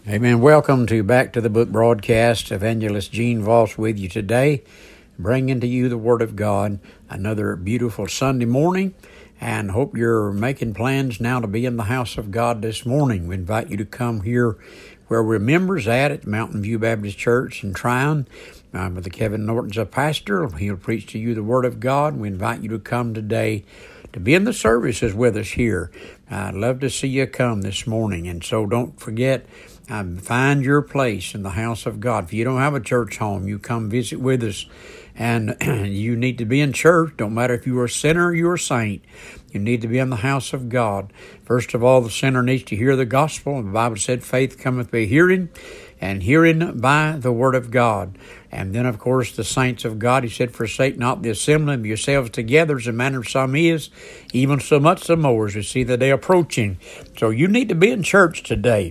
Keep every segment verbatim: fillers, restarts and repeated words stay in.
Amen. Welcome to Back to the Book broadcast. Evangelist Gene Voss with you today, bringing to you the Word of God. Another beautiful Sunday morning, and hope you're making plans now to be in the house of God this morning. We invite you to come here where we're members at at Mountain View Baptist Church in Tryon. Um, with the Kevin Norton's a pastor. He'll preach to you the Word of God. We invite you to come today to be in the services with us here. I'd love to see you come this morning. And so don't forget, um, find your place in the house of God. If you don't have a church home, you come visit with us. And you need to be in church. Don't matter if you're a sinner or you're a saint. You need to be in the house of God. First of all, the sinner needs to hear the gospel. The Bible said faith cometh by hearing, and hearing by the word of God. And then, of course, the saints of God, he said, forsake not the assembly of yourselves together, as the manner of some is, even so much the more as we see the day approaching. So you need to be in church today.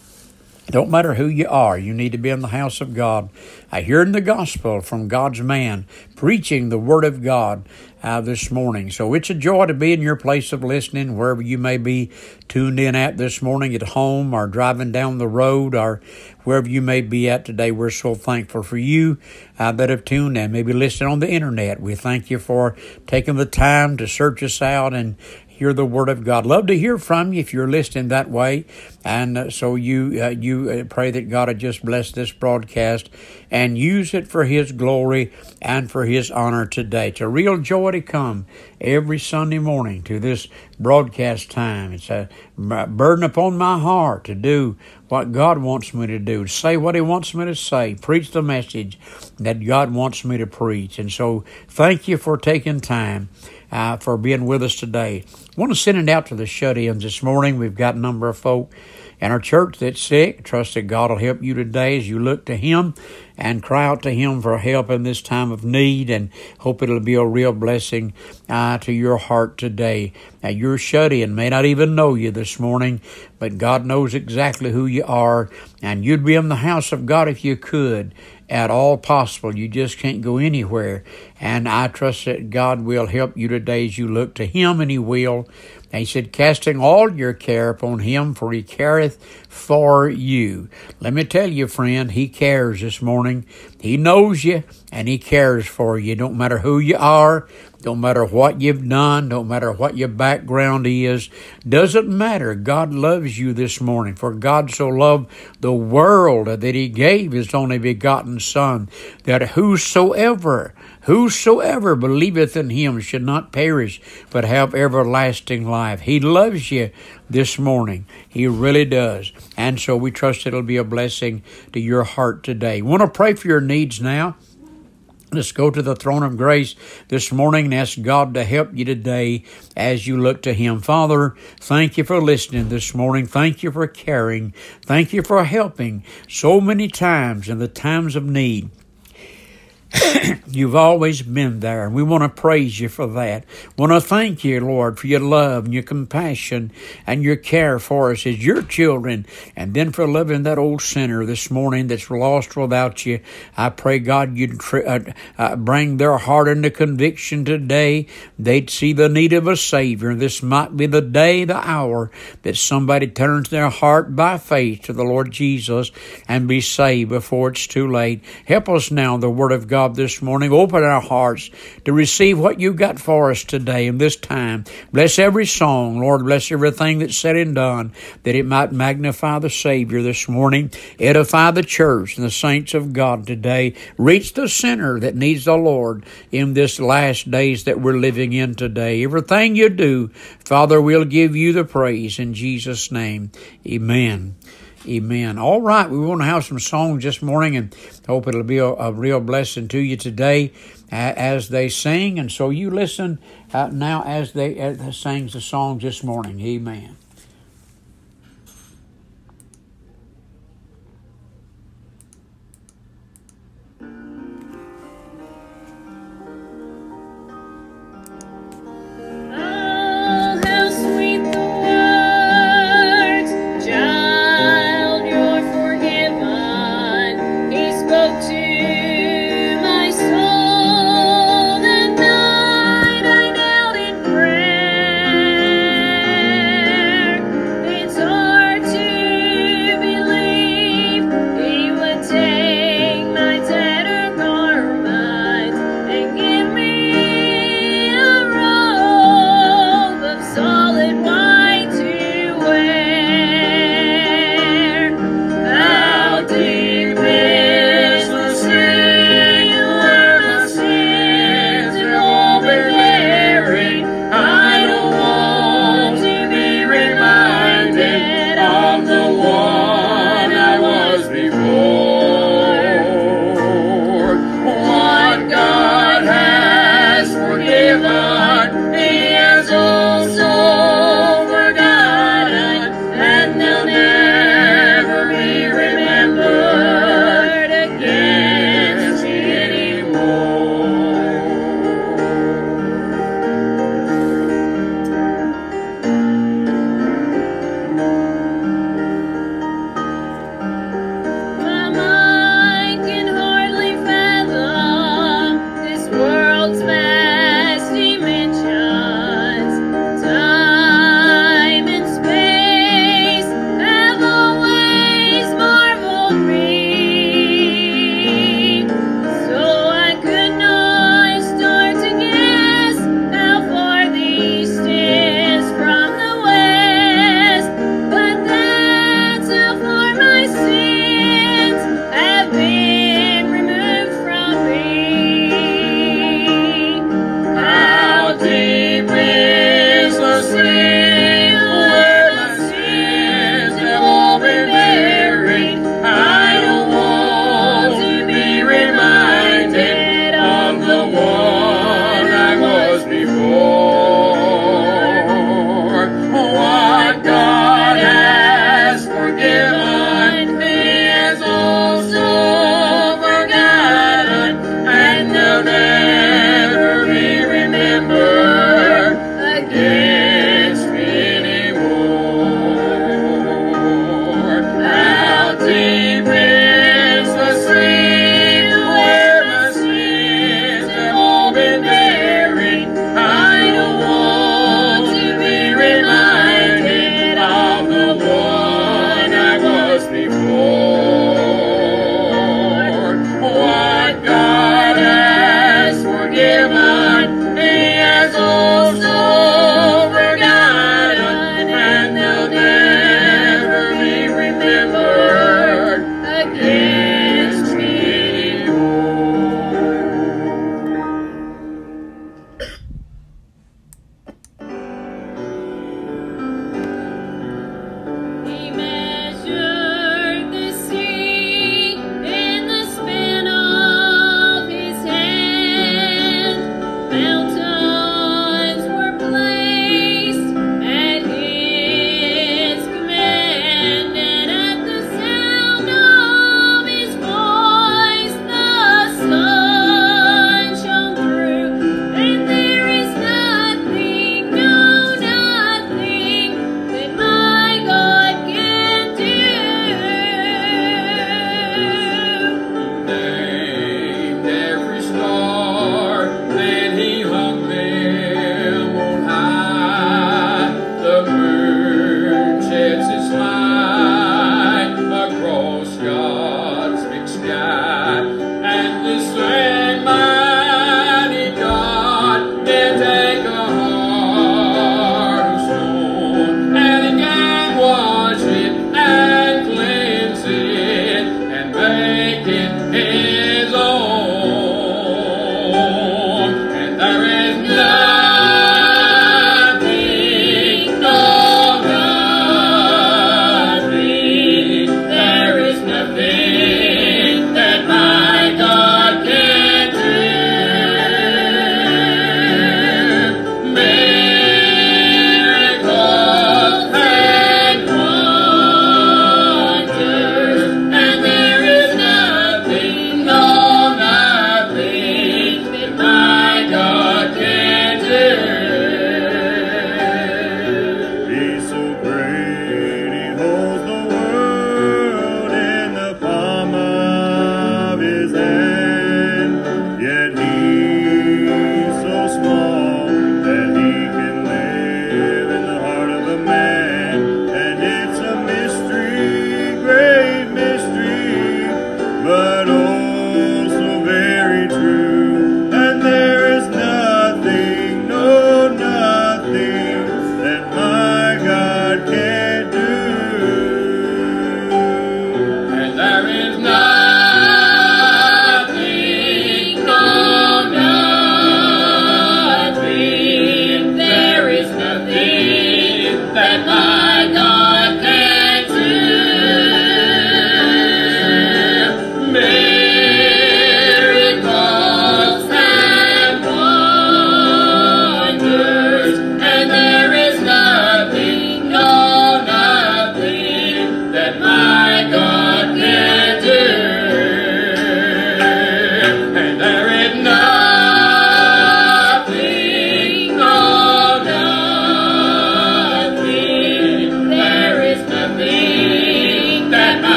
Don't matter who you are, you need to be in the house of God, uh, hearing the gospel from God's man, preaching the word of God uh, this morning. So it's a joy to be in your place of listening, wherever you may be tuned in at this morning, at home or driving down the road or wherever you may be at today. We're so thankful for you uh, that have tuned in, maybe listening on the internet. We thank you for taking the time to search us out and hear the word of God. Love to hear from you if you're listening that way. And uh, so you uh, you uh, pray that God would just bless this broadcast and use it for His glory and for His honor today. It's a real joy to come every Sunday morning to this broadcast time. It's a burden upon my heart to do what God wants me to do, to say what He wants me to say, preach the message that God wants me to preach. And so thank you for taking time Uh, for being with us today. I want to send it out to the shut-ins this morning. We've got a number of folk in our church that's sick. Trust that God will help you today as you look to Him and cry out to Him for help in this time of need, and hope it'll be a real blessing uh, to your heart today. Now, your shut-in may not even know you this morning, but God knows exactly who you are, and you'd be in the house of God if you could at all possible. You just can't go anywhere. And I trust that God will help you today as you look to Him, and He will. And He said, casting all your care upon Him, for He careth for you. Let me tell you, friend, He cares this morning. He knows you, and He cares for you. Don't matter who you are, don't matter what you've done, don't matter what your background is, doesn't matter. God loves you this morning. For God so loved the world that He gave His only begotten Son, that whosoever Whosoever believeth in Him should not perish, but have everlasting life. He loves you this morning. He really does. And so we trust it'll be a blessing to your heart today. Want to pray for your needs now? Let's go to the throne of grace this morning and ask God to help you today as you look to Him. Father, thank you for listening this morning. Thank you for caring. Thank you for helping so many times in the times of need. You've always been there, and we want to praise you for that. Want to thank you, Lord, for your love and your compassion and your care for us as your children, and then for loving that old sinner this morning that's lost without you. I pray, God, you'd tr- uh, uh, bring their heart into conviction today. They'd see the need of a Savior. This might be the day, the hour, that somebody turns their heart by faith to the Lord Jesus and be saved before it's too late. Help us now, the Word of God, this morning. Open our hearts to receive what you got for us today in this time. Bless every song, Lord. Bless everything that's said and done, that it might magnify the Savior this morning. Edify the church and the saints of God today. Reach the sinner that needs the Lord in this last days that we're living in today. Everything you do, Father, we'll give you the praise in Jesus' name. Amen. Amen. All right, we want to have some songs this morning, and hope it'll be a, a real blessing to you today uh, as they sing. And so you listen uh, now as they, as they sing the songs this morning. Amen. That night I knelt in prayer.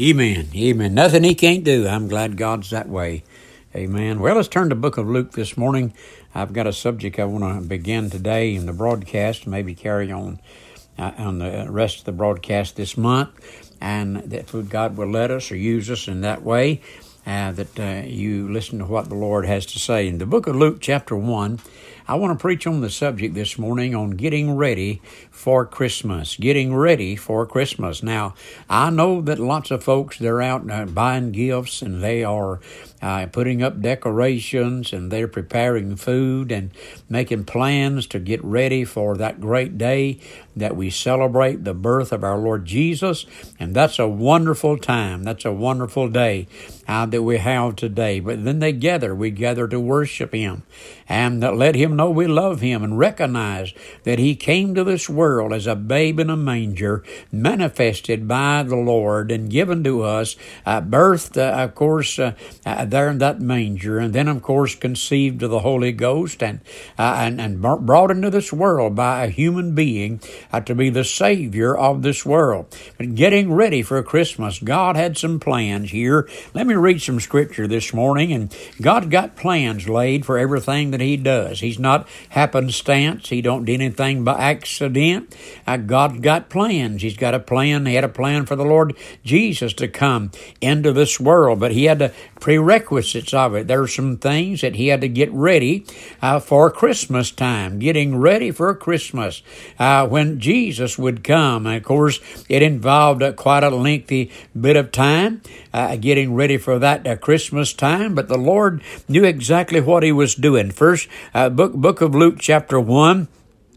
Amen. Amen. Nothing he can't do. I'm glad God's that way. Amen. Well, let's turn to the book of Luke this morning. I've got a subject I want to begin today in the broadcast, maybe carry on uh, on the rest of the broadcast this month, and that God will let us or use us in that way, uh, that uh, you listen to what the Lord has to say. In the book of Luke, chapter one, I want to preach on the subject this morning on getting ready for Christmas. Getting ready for Christmas. Now, I know that lots of folks, they're out uh, buying gifts, and they are uh, putting up decorations, and they're preparing food and making plans to get ready for that great day that we celebrate the birth of our Lord Jesus. And that's a wonderful time. That's a wonderful day uh, that we have today. But then they gather. We gather to worship Him and uh, let Him know we love Him and recognize that He came to this world as a babe in a manger, manifested by the Lord and given to us, uh, birthed, uh, of course, uh, uh, there in that manger, and then, of course, conceived of the Holy Ghost and uh, and, and brought into this world by a human being uh, to be the Savior of this world. But getting ready for Christmas, God had some plans here. Let me read some scripture this morning, and God got plans laid for everything that He does. He's not happenstance. He don't do anything by accident. Uh, God got plans. He's got a plan. He had a plan for the Lord Jesus to come into this world, but He had the prerequisites of it. There are some things that He had to get ready uh, for Christmas time, getting ready for Christmas uh, when Jesus would come. And of course, it involved uh, quite a lengthy bit of time uh, getting ready for that uh, Christmas time, but the Lord knew exactly what He was doing. First, uh, book, book of Luke, chapter one,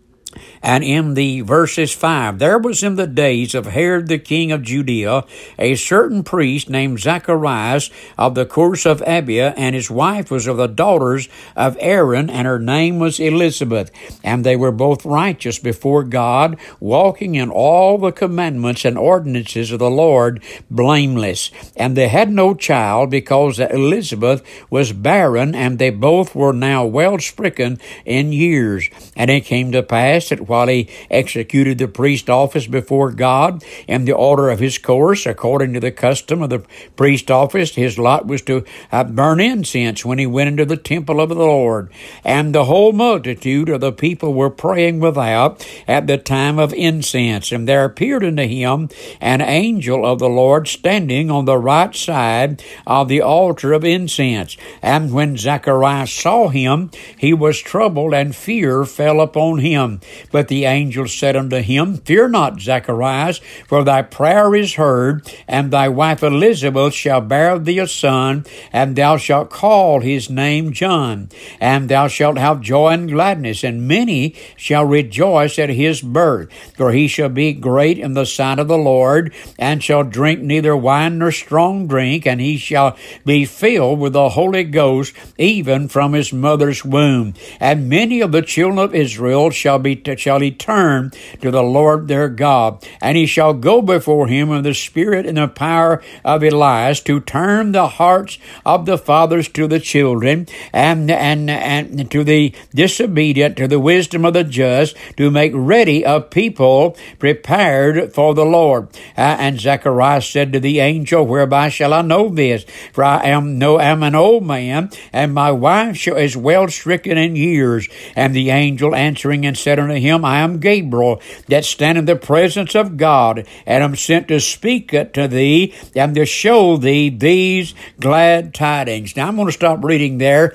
and in the verses five, there was in the days of Herod the king of Judea a certain priest named Zacharias of the course of Abia, and his wife was of the daughters of Aaron, and her name was Elizabeth. And they were both righteous before God, walking in all the commandments and ordinances of the Lord, blameless. And they had no child, because Elizabeth was barren, and they both were now well stricken in years. And it came to pass that while he executed the priest office before God in the order of his course, according to the custom of the priest office, his lot was to uh, burn incense when he went into the temple of the Lord. And the whole multitude of the people were praying without at the time of incense. And there appeared unto him an angel of the Lord standing on the right side of the altar of incense. And when Zacharias saw him, he was troubled, and fear fell upon him. But the angel said unto him, Fear not, Zacharias, for thy prayer is heard, and thy wife Elizabeth shall bear thee a son, and thou shalt call his name John. And thou shalt have joy and gladness, and many shall rejoice at his birth. For he shall be great in the sight of the Lord, and shall drink neither wine nor strong drink, and he shall be filled with the Holy Ghost, even from his mother's womb. And many of the children of Israel shall be shall he turn to the Lord their God, and he shall go before him in the spirit and the power of Elias, to turn the hearts of the fathers to the children, and and and to the disobedient to the wisdom of the just, to make ready a people prepared for the Lord. Uh, and Zacharias said to the angel, Whereby shall I know this? For I am no am an old man, and my wife is well stricken in years. And the angel answering and said unto him, I am Gabriel, that stand in the presence of God, and am sent to speak it to thee, and to show thee these glad tidings. Now I'm going to stop reading there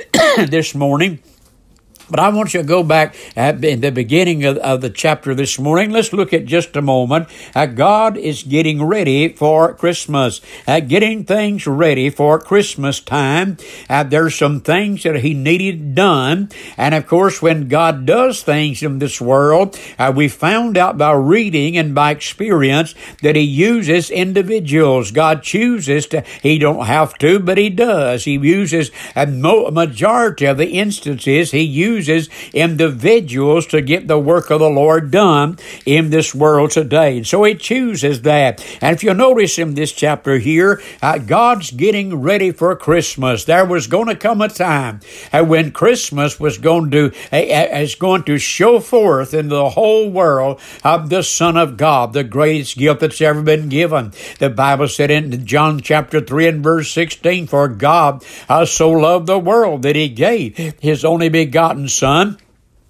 this morning. But I want you to go back at in the beginning of, of the chapter this morning. Let's look at just a moment. Uh, God is getting ready for Christmas, uh, getting things ready for Christmas time. Uh, there's some things that He needed done. And of course, when God does things in this world, uh, we found out by reading and by experience that He uses individuals. God chooses to, He don't have to, but He does. He uses, a majority of the instances, He uses chooses individuals to get the work of the Lord done in this world today. And so he chooses that. And if you notice in this chapter here, uh, God's getting ready for Christmas. There was going to come a time uh, when Christmas was going to uh, is going to show forth in the whole world of the Son of God, the greatest gift that's ever been given. The Bible said in John chapter three and verse sixteen, for God uh, so loved the world that he gave his only begotten Son,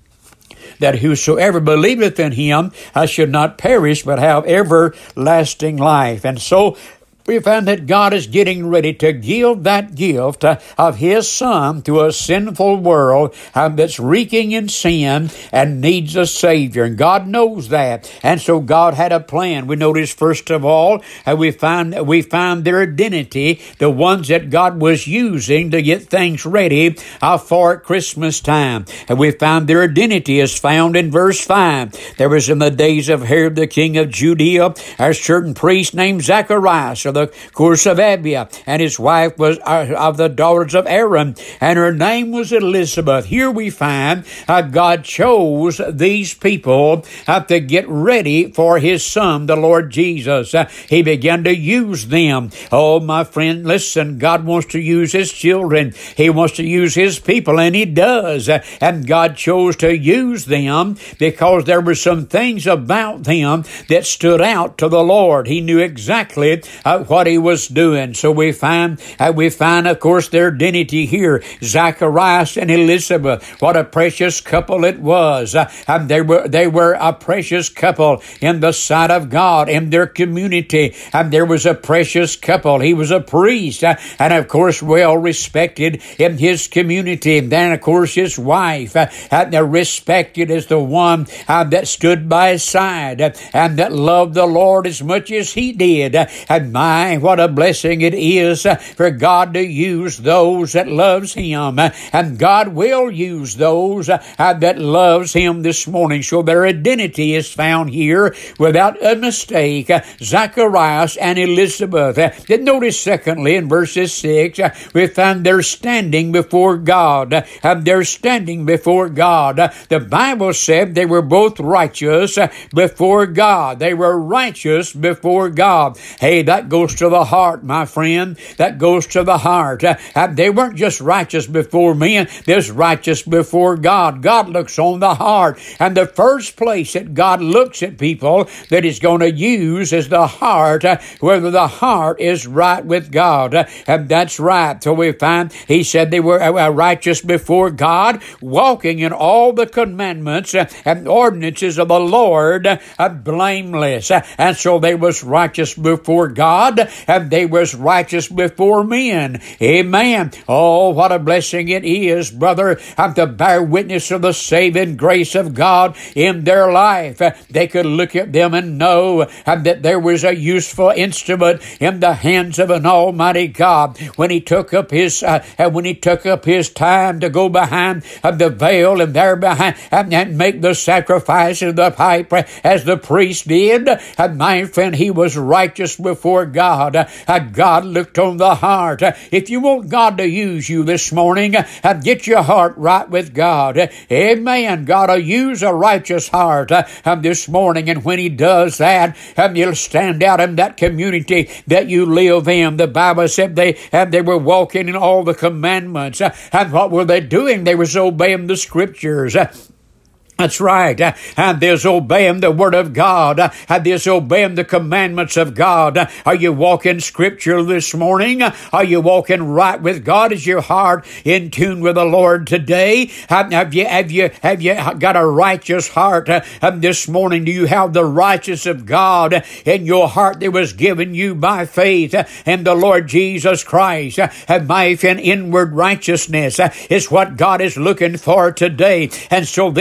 that whosoever believeth in him uh, should not perish, but have everlasting life. And so we found that God is getting ready to give that gift uh, of his Son to a sinful world uh, that's reeking in sin and needs a Savior. And God knows that. And so God had a plan. We notice, first of all, uh, we find we find their identity, the ones that God was using to get things ready uh, for Christmas time. And we found their identity is found in verse five. There was in the days of Herod the king of Judea a certain priest named Zacharias, or the course of Abia, and his wife was uh, of the daughters of Aaron, and her name was Elizabeth. Here we find uh, God chose these people uh, to get ready for his Son, the Lord Jesus. Uh, he began to use them. Oh, my friend, listen, God wants to use his children. He wants to use his people, and he does. Uh, and God chose to use them because there were some things about them that stood out to the Lord. He knew exactly uh, what he was doing. So we find, uh, we find, of course, their identity here. Zacharias and Elizabeth. What a precious couple it was. Uh, and they were, they were a precious couple in the sight of God, in their community. And there was a precious couple. He was a priest, uh, and of course, well respected in his community. And then, of course, his wife, uh, and they're respected as the one uh, that stood by his side uh, and that loved the Lord as much as he did. Uh, and my, what a blessing it is uh, for God to use those that loves him. Uh, and God will use those uh, uh, that loves him this morning. So their identity is found here without a mistake. Uh, Zacharias and Elizabeth. Uh, then notice secondly in verses six, uh, we find they're standing before God. Uh, and they're standing before God. Uh, the Bible said they were both righteous uh, before God. They were righteous before God. Hey, that goes to the heart, my friend. That goes to the heart. Uh, uh, they weren't just righteous before men. They're righteous before God. God looks on the heart. And the first place that God looks at people that he's going to use is the heart, uh, whether the heart is right with God. Uh, and that's right. So we find he said they were uh, righteous before God, walking in all the commandments uh, and ordinances of the Lord, uh, blameless. Uh, and so they was righteous before God, and they was righteous before men. Amen. Oh, what a blessing it is, brother, uh, to bear witness of the saving grace of God in their life. Uh, they could look at them and know uh, that there was a useful instrument in the hands of an almighty God when he took up his uh, when he took up his time to go behind uh, the veil and there behind and, and make the sacrifice of the pipe uh, as the priest did. Uh, my friend, he was righteous before God. Uh, uh, God looked on the heart. Uh, if you want God to use you this morning, uh, get your heart right with God. Uh, amen. God will use a righteous heart uh, um, this morning, and when he does that, um, you'll stand out in that community that you live in. The Bible said they and they were walking in all the commandments. Uh, and what were they doing? They was obeying the scriptures. Uh, That's right. Uh, and there's obeying the Word of God. Uh, and there's obeying the commandments of God. Uh, are you walking Scripture this morning? Uh, are you walking right with God? Is your heart in tune with the Lord today? Uh, have you have you have you got a righteous heart uh, um, this morning? Do you have the righteousness of God in your heart that was given you by faith uh, in the Lord Jesus Christ? Uh, and my inward righteousness uh, is what God is looking for today. And so then we find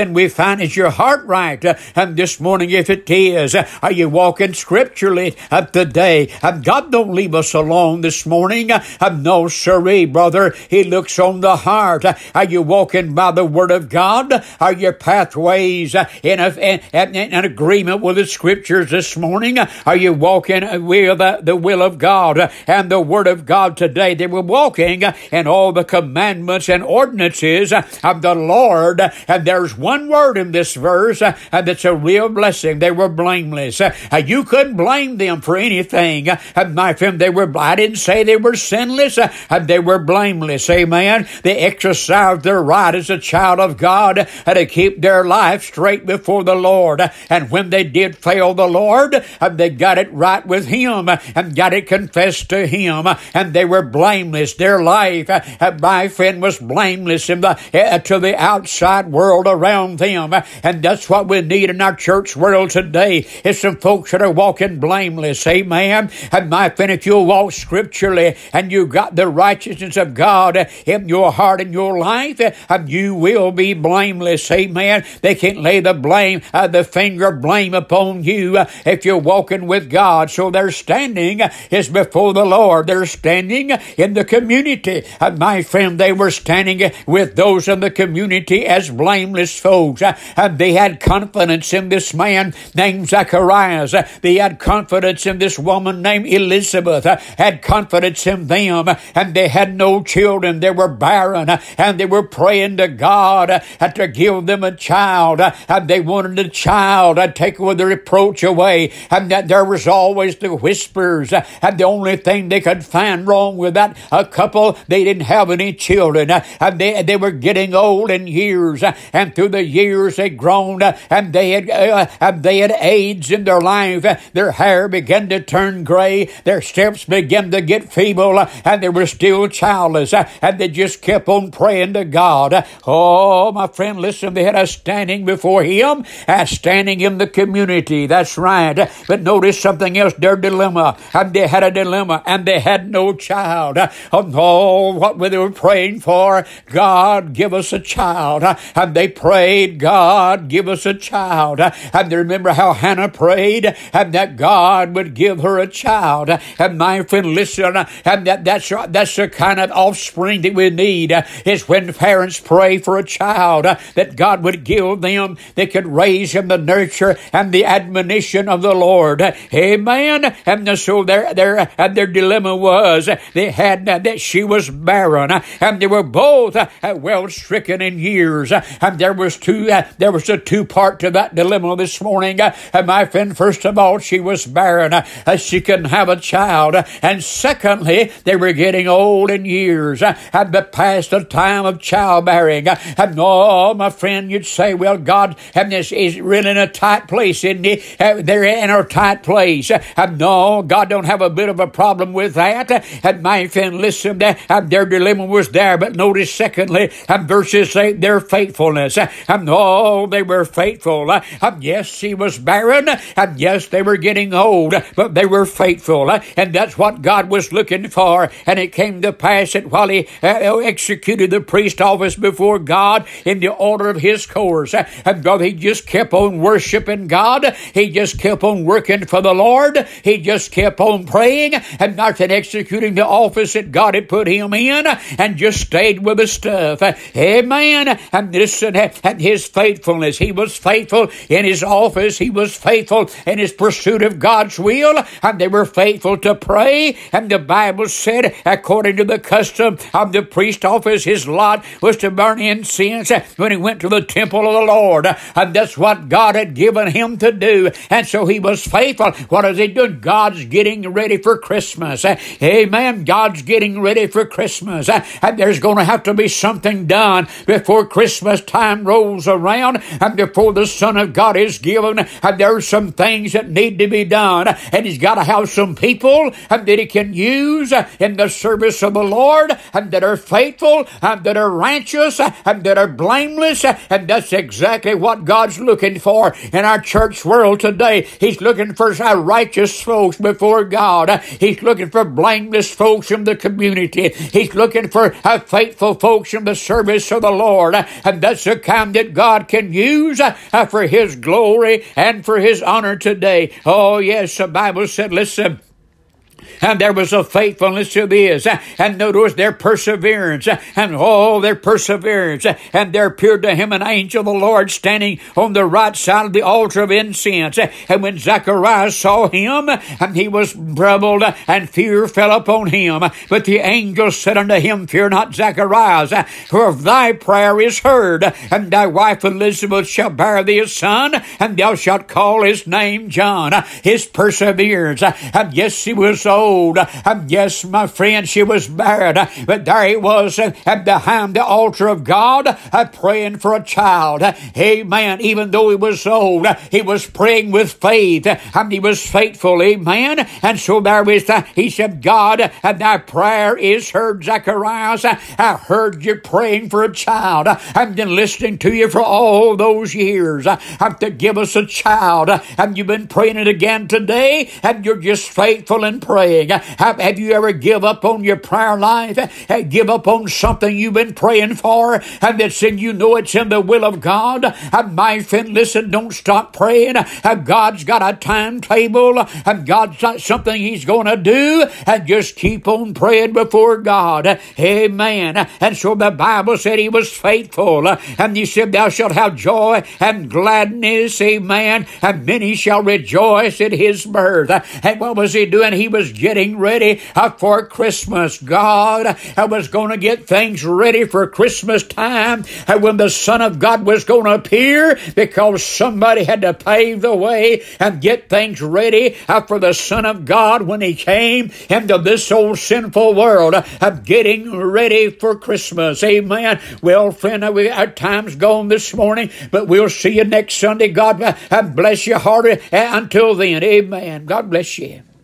sign, is your heart right? Uh, and this morning, if it is, uh, are you walking scripturally uh, today? And God don't leave us alone this morning. Uh, no, sirree, brother. He looks on the heart. Uh, are you walking by the Word of God? Are your pathways uh, in, a, in, in, in agreement with the Scriptures this morning? Uh, are you walking with uh, the will of God uh, and the Word of God today? They were walking uh, in all the commandments and ordinances uh, of the Lord. Uh, and there's one word in this verse uh, and it's a real blessing. They were blameless. Uh, you couldn't blame them for anything. Uh, my friend, they were, I didn't say they were sinless. Uh, and they were blameless. Amen. They exercised their right as a child of God uh, to keep their life straight before the Lord. Uh, and when they did fail the Lord, uh, they got it right with Him uh, and got it confessed to Him. Uh, and they were blameless. Their life, uh, uh, my friend, was blameless in the, uh, to the outside world around them. Uh, and that's what we need in our church world today, is some folks that are walking blameless. Amen. And my friend, if you'll walk scripturally and you got the righteousness of God in your heart and your life, and you will be blameless. Amen. They can't lay the blame, uh, the finger of blame upon you uh, if you're walking with God. So their standing is before the Lord. They're standing in the community. Uh, my friend, they were standing with those in the community as blameless folks. Uh, and they had confidence in this man named Zacharias. Uh, they had confidence in this woman named Elizabeth. Uh, had confidence in them. Uh, and they had no children. They were barren. Uh, and they were praying to God uh, to give them a child. Uh, and they wanted a child to take away the reproach away. And that there was always the whispers. Uh, and the only thing they could find wrong with that a couple, they didn't have any children. Uh, and they, they were getting old in years. Uh, and through the years they grown. Uh, and they had uh, and they had AIDS in their life. Uh, their hair began to turn gray. Their steps began to get feeble. Uh, and they were still childless. Uh, and they just kept on praying to God. Uh, oh, my friend, listen, they had a standing before Him, and standing in the community. That's right. Uh, but notice something else, their dilemma. And they had a dilemma, and they had no child. Uh, oh, what were they were praying for? God, give us a child. Uh, and they prayed, God, give us a child. Uh, and they remember how Hannah prayed, and that God would give her a child. Uh, and my friend, listen, uh, and that, that's, that's the kind of offspring that we need, uh, is when parents pray for a child, uh, that God would give them, they could raise him the nurture and the admonition of the Lord. Uh, amen. And so their, their, and their dilemma was, uh, they had, uh, that she was barren, uh, and they were both uh, well stricken in years. Uh, and there was two, uh, there was a two part to that dilemma this morning. Uh, and my friend, first of all, she was barren. Uh, she couldn't have a child. Uh, and secondly, they were getting old in years. Uh, and past the time of childbearing. Uh, and oh, my friend, you'd say, well, God, and this is really in a tight place, isn't He? Uh, they're in a tight place. Uh, and no, God don't have a bit of a problem with that. Uh, and my friend, listen, uh, and their dilemma was there. But notice, secondly, and verses eight, their faithfulness. Uh, and oh, they were faithful. Uh, and yes, she was barren. And yes, they were getting old. But they were faithful. Uh, and that's what God was looking for. And it came to pass that while He uh, executed the priest office before God in the order of His course, uh, and God, He just kept on worshiping God. He just kept on working for the Lord. He just kept on praying and not executing the office that God had put him in, and just stayed with the stuff. Amen. And listen, and his faithfulness. He was faithful in his office. He was faithful in his pursuit of God's will, and they were faithful to pray. And the Bible said, according to the custom of the priest office, his lot was to burn incense when he went to the temple of the Lord. And that's what God had given him to do. And so he was faithful. What is he doing? God's getting ready for Christmas. Amen. God's getting ready for Christmas. And there's going to have to be something done before Christmas time rolls around and before the Son of God is given. And there's some things that need to be done. And he's got to have some people that he can use in the service of the Lord, and that are faithful, and that are righteous, and that are blameless. And that's exactly what God's looking for in our church world today. He's looking for righteous folks before God. He's looking for blameless folks in the community. He's looking for faithful folks in the service of the Lord. And that's the kind that God God can use uh, for His glory and for His honor today. Oh, yes, the Bible said, listen, and there was a faithfulness to this, and notice their perseverance, and all their perseverance, and there appeared to him an angel of the Lord standing on the right side of the altar of incense. And when Zacharias saw him, and he was troubled, and fear fell upon him. But the angel said unto him, Fear not, Zacharias, for thy prayer is heard, and thy wife Elizabeth shall bear thee a son, and thou shalt call his name John. His perseverance, and yes, he was old. And yes, my friend, she was barren, but there he was uh, behind the altar of God uh, praying for a child. Amen. Even though he was old, he was praying with faith, and he was faithful. Amen. And so there was, uh, he said, God, uh, thy prayer is heard, Zacharias. I heard you praying for a child. I've been listening to you for all those years. I have to give us a child. And you've been praying it again today, and you're just faithful in praying. Have, have you ever give up on your prayer life? Have give up on something you've been praying for, and that's in you know it's in the will of God? And my friend, listen, don't stop praying. And God's got a timetable, and God's got something He's going to do, and just keep on praying before God. Amen. And so the Bible said He was faithful, and He said, Thou shalt have joy and gladness. Amen. And many shall rejoice at His birth. And what was He doing? He was getting ready uh, for Christmas. God uh, was going to get things ready for Christmas time uh, when the Son of God was going to appear, because somebody had to pave the way and get things ready uh, for the Son of God when He came into this old sinful world, uh, getting ready for Christmas. Amen. Well, friend, uh, we, our time's gone this morning, but we'll see you next Sunday. God uh, bless your heart uh, until then. Amen. God bless you.